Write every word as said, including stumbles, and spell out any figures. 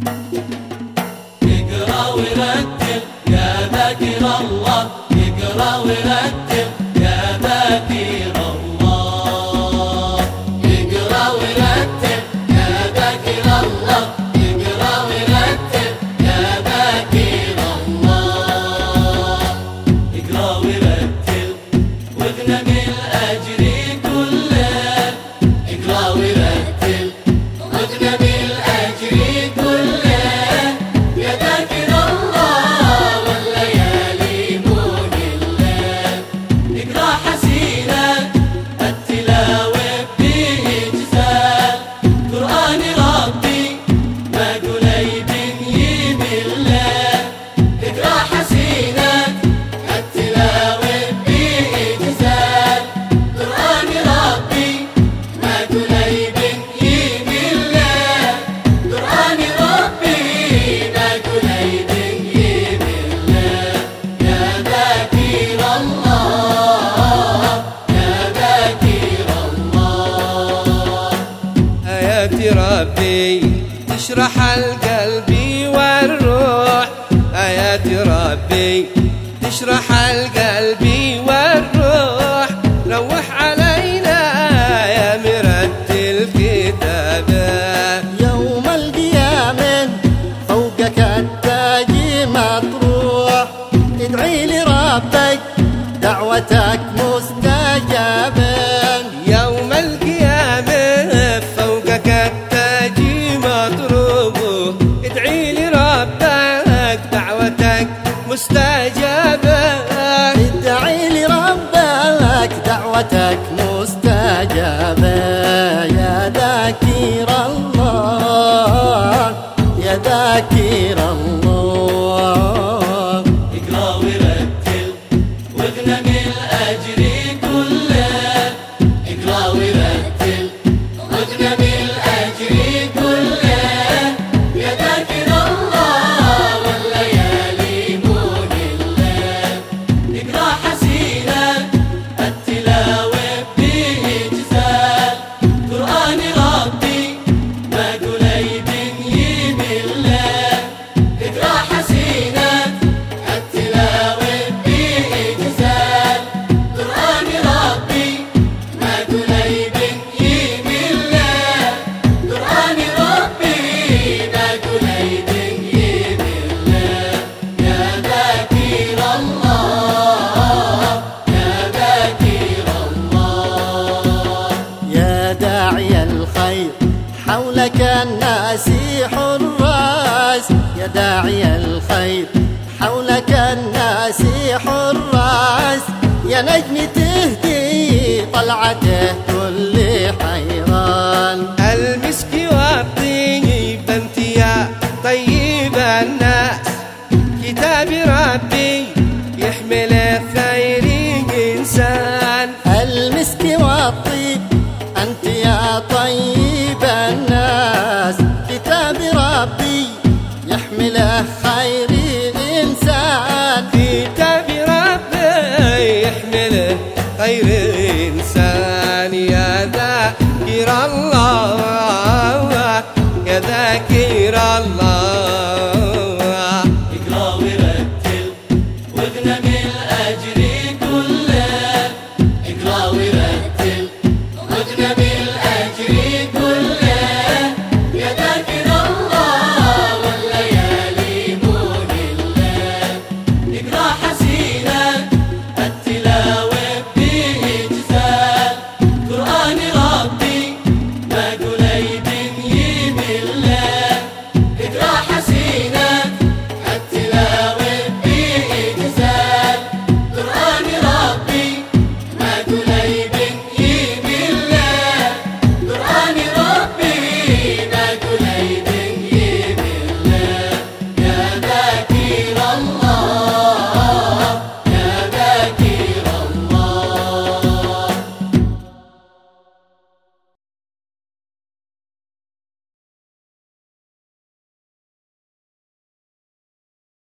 اقرأ ورتل يا ذاكر الله، اقرأ ورتل يا ذاكر الله، اقرأ ورتل يا ذاكر الله، اقرأ ورتل يا ذاكر الله، اقرأ ورتل واغنم الأجر كله، اقرأ ورتل واغنم الأجر كله يا ذاكر الله والليالي مون الليل، اقرأ حسينك التلاوة فيه إجزال، قرآن ربي ما قليب يمل، اقرأ حسينك التلاوة فيه إجزال، قرآن ربي ما قليب يمل، قرآن ربي ما قليب يمل، يا ذاكر الله يا ذاكر الله. آيات ربي تشرح القلب والروح، آيات ربي تشرح القلب والروح، روح علينا يا مرتل كتابه. يوم القيامة فوقك التاج مطروح، ادعي لربك دعوتك مستجابة. يوم القيامة فوقك التاج مطروح، ادعي لربك دعوتك مستجابة. ادعي لربك دعوتك مستجابة، يا ذاكر الله يا ذاكر الله. اقرأ ورتل واغنم الأجر كله، اقرأ ورتل واغنم الأجر كله يا ذاكر الله والليالي مون الليل، اقرأ حسينك التلاوة فيه إجزال، قرآن ربي ما قليب يمل، اقرأ حسينك التلاوة فيه إجزال، قرآن ربي ما قليب يمل، قرآن ربي ما قليب يمل، يا ذاكر الله يا ذاكر الله. يا داعي الخير حولك الناس حراس، يا داعي الخير حولك الناس حراس، يا نجمة